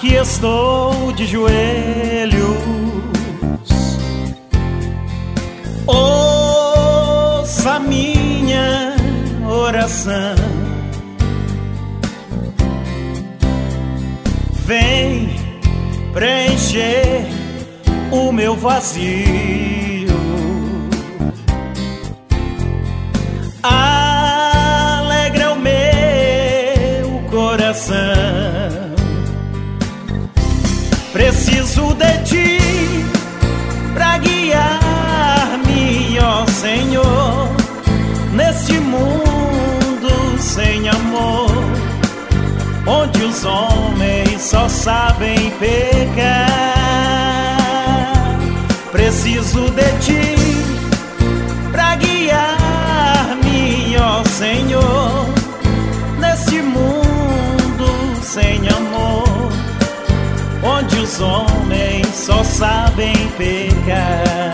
Aqui estou de joelhos, ouça minha oração. Vem preencher o meu vazio, alegra o meu coração. Preciso de ti pra guiar-me, ó Senhor, neste mundo sem amor, onde os homens só sabem pecar. Preciso de ti pra guiar-me, ó Senhor, neste mundo sem amor, onde os homens só sabem pecar.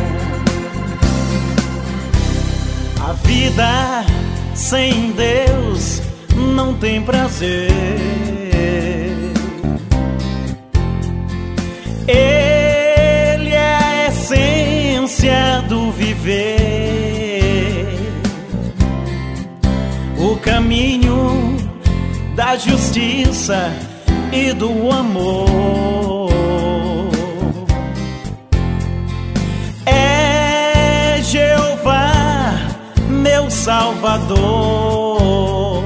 A vida sem Deus não tem prazer. Ele é a essência do viver, o caminho da justiça e do amor. É Jeová, meu Salvador,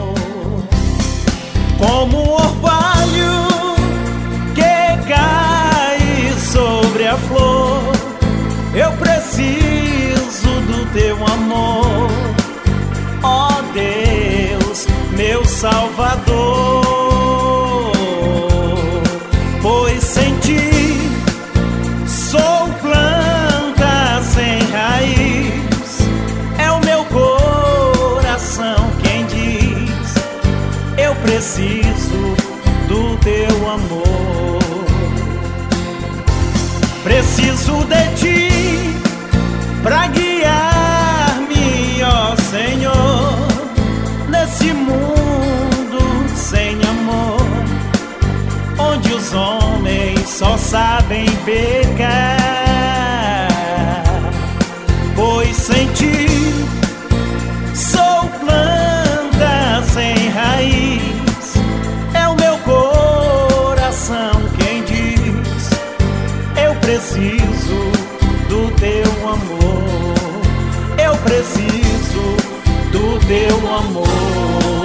como o orvalho que cai sobre a flor. Eu preciso do teu amor, ó Deus, meu Salvador. Pois sem ti sou planta sem raiz, é o meu coração quem diz: eu preciso do teu amor. Preciso de ti pra guiar-me, ó Senhor, nesse mundo sem amor, onde os homens só sabem pecar. Pois sem ti sou planta sem raiz, é o meu coração quem diz: eu preciso do teu amor, eu preciso do teu amor.